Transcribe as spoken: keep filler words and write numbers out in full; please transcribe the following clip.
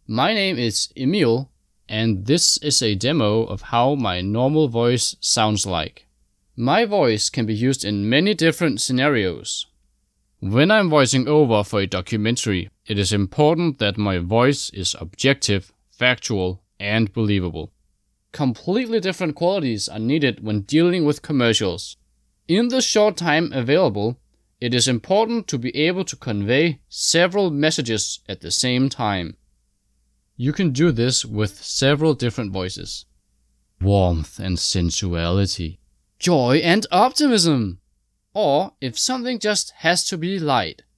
My name is Emil, and this is a demo of how my normal voice sounds like. My voice can be used in many different scenarios. When I'm voicing over for a documentary, it is important that my voice is objective, factual, and believable. Completely different qualities are needed when dealing with commercials. In the short time available, it is important to be able to convey several messages at the same time. You can do this with several different voices. Warmth and sensuality. Joy and optimism. Or if something just has to be light,